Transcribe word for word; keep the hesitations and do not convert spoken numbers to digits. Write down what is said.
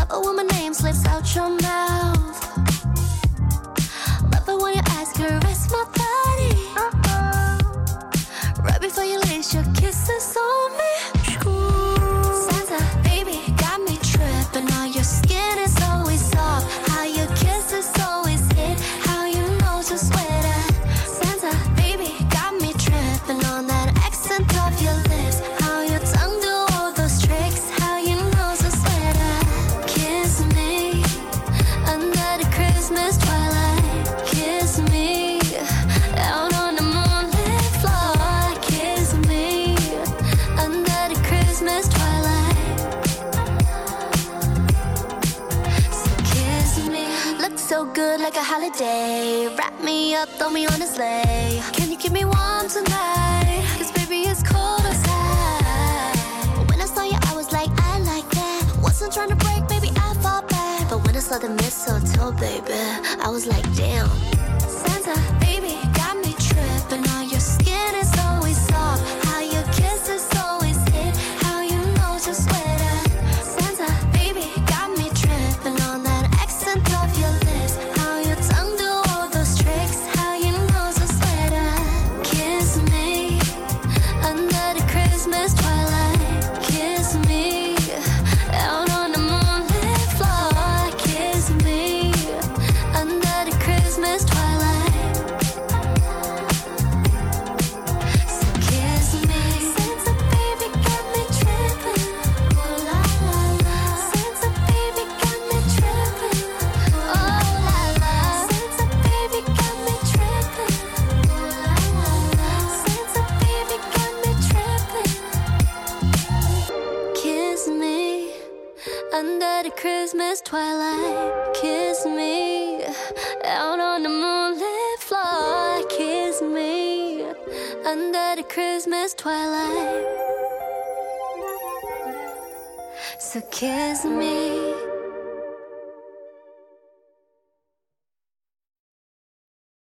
Love it when my name slips out your mouth. Love it when your eyes caress my body. Right before you leave, your kisses on me. Santa, baby, got me tripping. All your skin is always soft. How your kisses always hit. How you know to sweat at. Santa, baby, got me tripping on that accent of your lips. How your tongue do all those tricks. How you know to sweat at. Kiss me under the Christmas twilight. Kiss me out on the moonlit floor. Kiss me under the Christmas twilight. So kiss me. Look so good like a holiday. Wrap me up, throw me on a sleigh. Can you keep me warm tonight? Cause baby it's cold outside. When I saw you I was like, I like that. Wasn't trying to break, baby I fall back. But when I saw the mistletoe, baby, I was like, damn. Santa, baby, got me tripping. All your skin is always soft. How your kisses always hit. How you know to sweat at. Santa, baby, got me tripping on that accent of your lips. How your tongue do all those tricks. How you know to sweat at. Kiss me under the Christmas twilight. Kiss me out on the moonlit floor. Kiss me under the Christmas twilight. So kiss me. Santa baby got me tripping. Oh la la la. Santa baby got me tripping. Oh la la. Santa baby got me tripping. Oh la la la. Santa baby got me tripping. Kiss me under the Christmas twilight. Kiss me out on the moonlit floor. Kiss me under the Christmas twilight. So kiss me